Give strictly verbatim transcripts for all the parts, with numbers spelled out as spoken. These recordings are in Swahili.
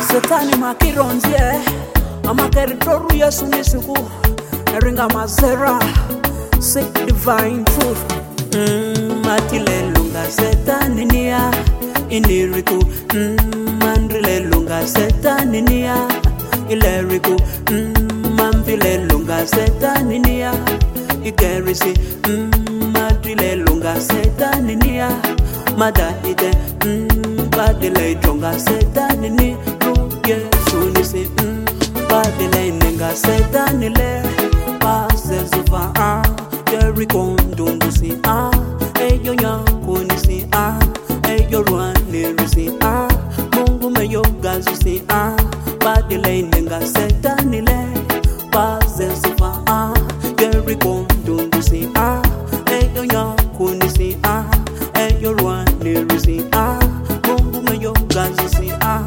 Setani makironzie amakeritoru Yesu nisiku eringa mazera sick divine truth. mm, Matile lunga setani niya iniriku. mm, Mandrile lunga setani niya ileriku. mm, Mamvile lunga setani niya igerisi. mm, Madrile lunga setani niya madahide. mm, Badile jonga setani ni Yesu nisi. mm, Badile nenga setani le Pasezufa ah Jericho ndundusi ah Eyo nyako nisi ah Eyo rwane risi ah Mungu meyo gazusi ah Badile nenga setani le Pasezufa ah Jericho ndundusi ah Eyo nyako nisi ah Eyo rwane risi ah Mungu meyo gazusi ah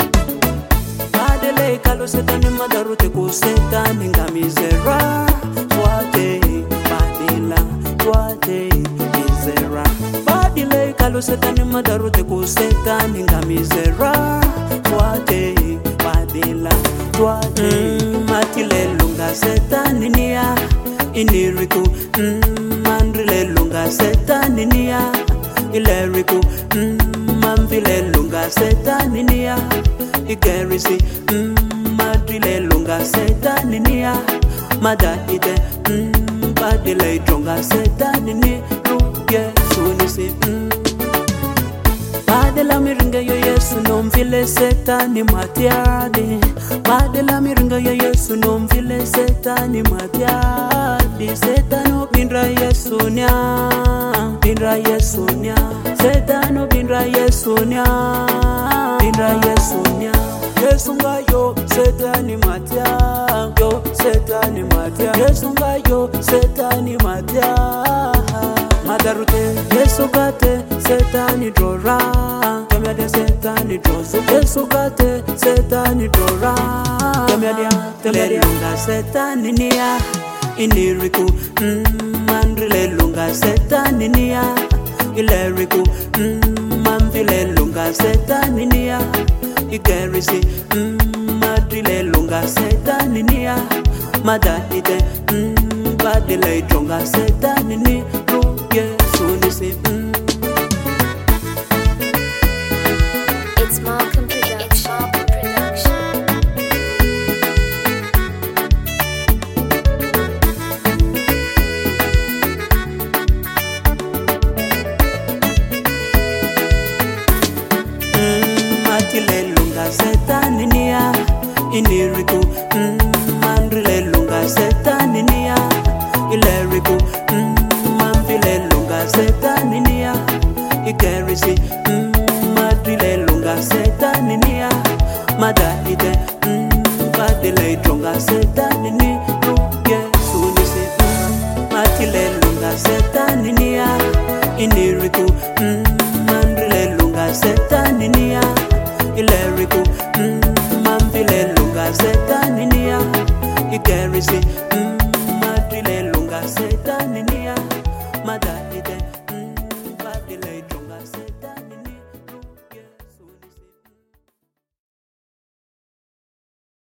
Badile kalo setani madarute ko setani ngamizera Twate badila twate mizera. Badile kalo setani madarute ko setani ngamizera Twate badila twate. mm, Matile lunga setani niya iniriku. mm, Mandrile lunga setani niya ileriku. mm, Mamvile lunga setani niya igerisi. mm, Madrile lunga setani niya madahide. mm, Badile jonga setani ni Yesu nisi. mm. Badela miringa yo Yesu nomvile setani matiadi. Badela miringa yo Yesu nomvile setani matiadi. Setano bindra Yesu nya bindra Yesu nya. Setano bindra Yesu nya bindra Yesu nya. Yesu ngayo setani matia yo setani matia. Yesu ngayo setani matia madarute. Yesu gate setani dora kamya de setani drozo. Yesu gate setani dora kamya de kamya lunga setani niya iniriku. mm, Mandrile lunga setani niya ileriku. mm, Mamvile lunga setani niya igerisi. mm, Madrile lunga setani niya madahide. mm, Badile jonga setani ni Yesu nisi. mm. It's Malcolm Production. mm, Matile lunga setani niya iniriku. mm, Mandrile lunga setani niya ileriku. mm, Mamvile lunga setani niya igerisi. mm, Madrile lunga setani niya madahide. mm, Badile jonga setani ni Yesu nisi. mm, Matile lunga setani niya iniriku. mm, Mandrile lunga setani niya ileriku. mm, Mamvile lunga setani niya igerisi. mm, Madrile lunga setani